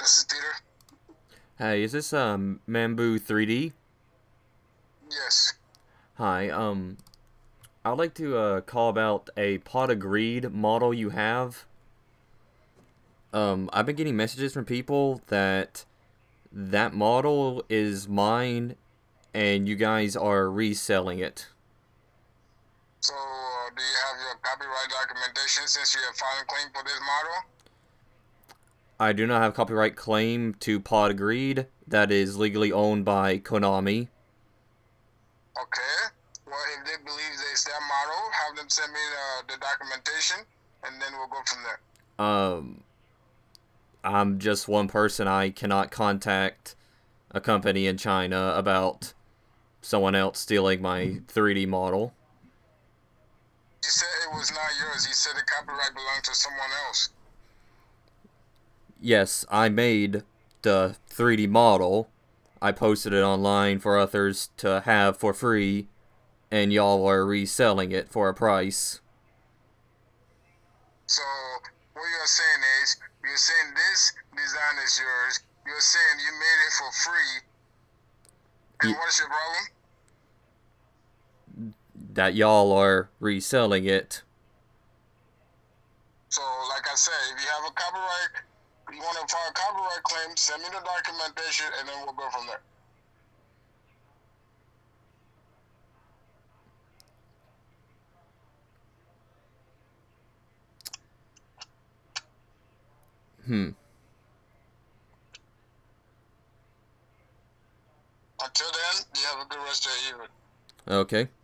This is Peter. Hey, is this Mambu 3D? Yes. Hi, I'd like to call about a pot of greed model you have. I've been getting messages from people that that model is mine and you guys are reselling it. So, do you have your copyright documentation since you have filed a claim for this model? I do not have copyright claim to pot of greed that is legally owned by Konami. Okay. Well, if they believe it's their model, have them send me the documentation, and then we'll go from there. Um, I'm just one person. I cannot contact a company in China about someone else stealing my 3D model. You said it was not yours. You said the copyright belonged to someone else. Yes, I made the 3D model. I posted it online for others to have for free, and y'all are reselling it for a price. So, what you're saying is, you're saying this design is yours. You're saying you made it for free. And Y- what's your problem? that y'all are reselling it. So, like I said, if you have a copyright, you want to file a copyright claim, send me the documentation, and then we'll go from there. Hmm. Until then, you have a good rest of your evening. Okay.